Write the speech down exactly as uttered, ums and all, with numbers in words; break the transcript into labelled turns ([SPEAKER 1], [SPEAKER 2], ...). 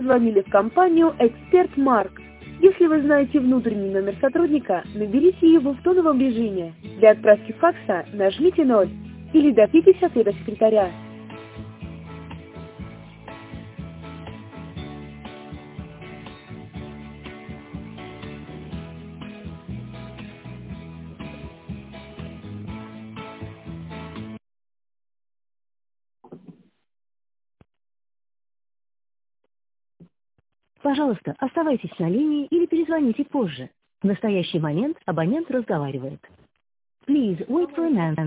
[SPEAKER 1] Звонили в компанию «Эксперт Марк». Если вы знаете внутренний номер сотрудника, наберите его в тоновом режиме. Для отправки факса нажмите ноль или добьитесь ответа секретаря.
[SPEAKER 2] Пожалуйста, оставайтесь на линии или перезвоните позже. В настоящий момент абонент разговаривает. Please wait for a moment.